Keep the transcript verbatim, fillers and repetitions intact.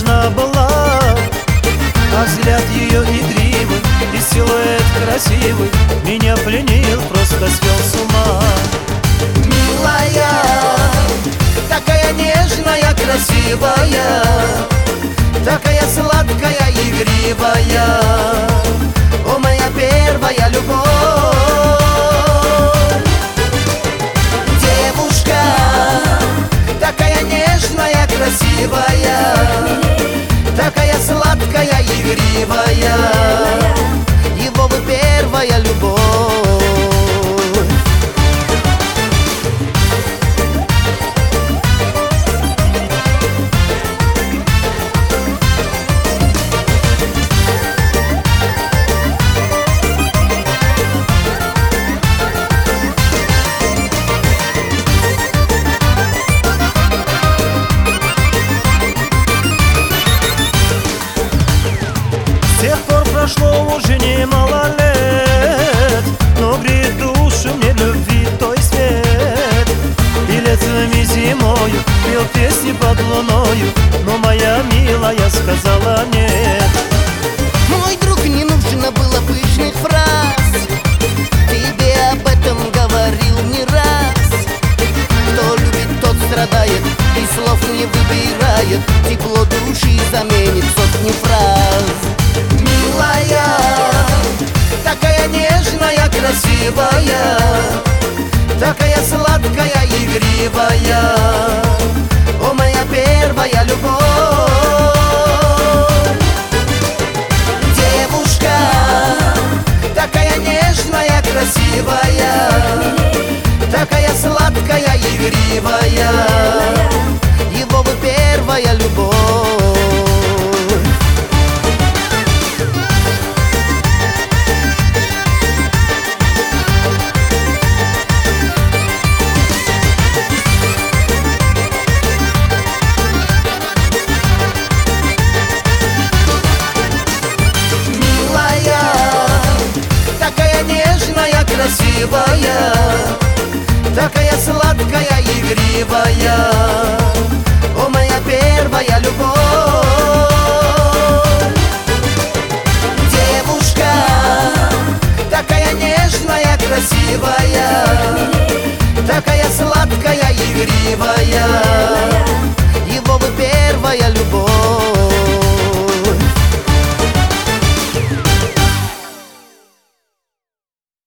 нежна была, а взгляд ее игривый и силуэт красивый меня пленил, просто свел с ума. Милая, такая нежная, красивая, такая сладкая, игривая, о, моя первая любовь. Девушка, такая нежная, красивая, такая сладкая, игривая, его бы первая любовь. С тех пор прошло уже немало лет, но греет душу мне любви той свет. И летом и зимою пел песни под луною, но моя милая сказала нет. Мой друг, не нужно было пышных фраз, тебе об этом говорил не раз. Кто любит, тот страдает, и слов не выбирает, тепло души заменит сотни фраз. Милая, такая нежная, красивая, такая сладкая, игривая, о, моя первая любовь. Девушка, такая нежная, красивая, такая сладкая, игривая, его бы первая любовь. Красивая, такая сладкая, игривая, о, моя первая любовь.